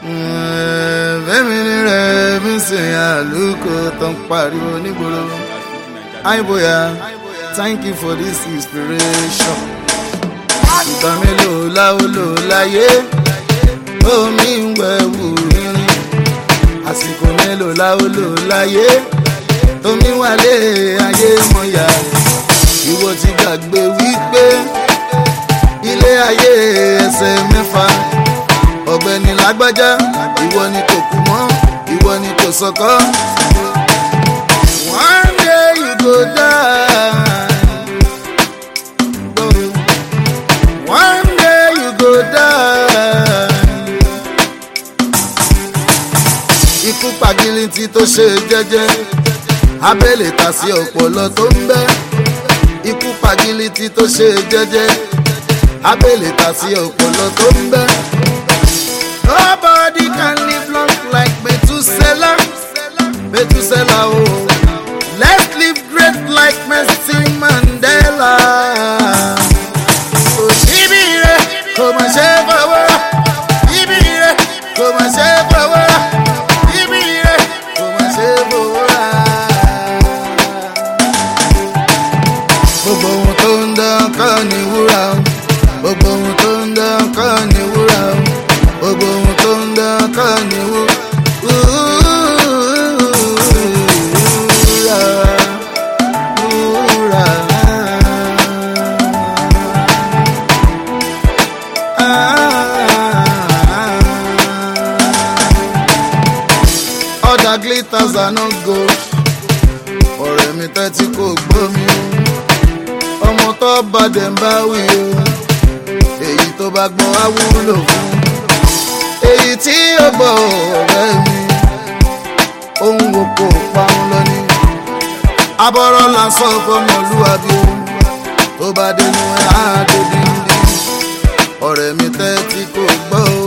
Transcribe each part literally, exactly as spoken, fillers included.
fẹ́mi ní rẹ̀ fi ń sìn àlùkò tó ń pariwo nígboro. Àìbóyá, thank you for this inspiration. Ìgbà mélòó láwòlò láyé omi ń wẹ̀wù rírin. Àsìkò mélòó láwòlò láyé omi wálé ayé mọ̀yà. Ìwọ ti gbàgbé wípé ilé ayé ẹsẹ̀ mẹ́fà. Ọ̀gbẹ́ni lágbájá, ìwọ ni kò kú mọ́, ìwọ ni kò sọkọ́. One day you go die. One day you go die. Ikú pàgìlìntì tó ṣe jẹ́jẹ́, abẹ́lẹ̀ ta sí ọpọlọ tó ń bẹ́. Ikú pàgìlìntì tó ṣe jẹ́jẹ́, abẹ́lẹ̀ ta sí ọpọlọ tó ń bẹ́. Nobody can live long like Methuselah. Methuselah, oh. Let's live great like Nelson Mandela. Oh, Ibire, come and shave our. Ibire, come and shave our. Ibire, come and shave our. Gbogbo ohun tó ń dán kọ́ ni wúrà o. Gbogbo ohun tó ń dán kọ́ ni wúrà o. Gbogbo ohun tó ń dán kọ́ ni wúrà. Other glitters are not gold. Ọ̀rẹ́ mi tẹ́tí kò gbọ́ mi o. Ọmọ tó bá dẹ̀ ń bá wí o. Èyí tó bá gbọ́n á wúlò fún. Èyí tí ó gbọ́ ọ̀rẹ́ mi. Ohun wo kò pa ń lọ ní. Abọ́rọ́ lásán fọmọlúwàbí o. Tó bá dénú ẹ̀ á dé díndín. Ọ̀rẹ́ mi tẹ́tí kò gbọ́ o.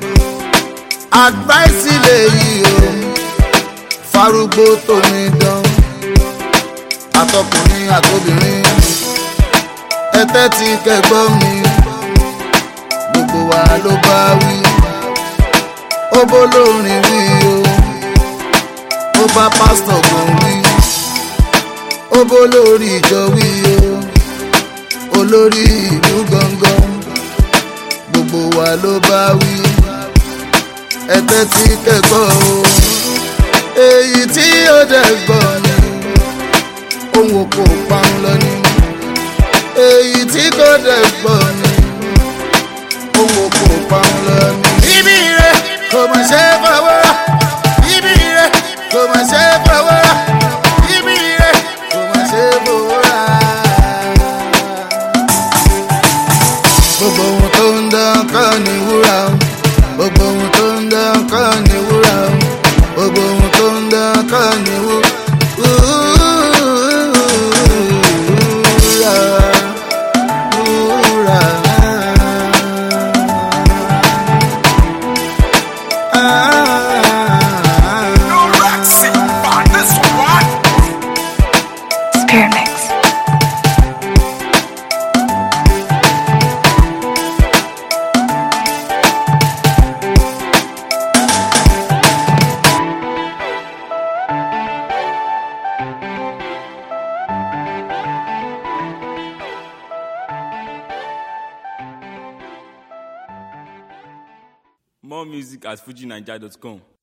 Advice lè yí o. Farúgbó tó ní dán. Àtọkùnrin àtobìnrin. Ẹ̀tẹ́ tí kẹgbọ́ mi. Gbogbo wa ló bá wí. Ó bó lórin wí o. Ó bá pásítọ̀ gan wí. Ó bó lórí ìjọ wí o. Olórí ìlú gangan. Gbogbo wa ló bá wí. Ẹ̀tẹ́ tí kẹgbọ́ o. Èyí tí ó dẹ̀ gbọ́ ni. Ohun kò pa ń lọ ní. Èyí tí kò dẹ̀ gbọ́ ni. Ohun kò pa ń lọ ní. Ibire kò mà ṣe fọwọ́. Ibire kò mà ṣe fọwọ́. Ibire kò mà ṣe fọwọ́. Gbogbo ohun tó ń dán kọ́ ni wúrà o. Gbogbo ohun tó ń dán kọ́ ni wúrà o. Gbogbo ohun tó ń dán kọ́ ni wúrà. More music at fuji naija dot com.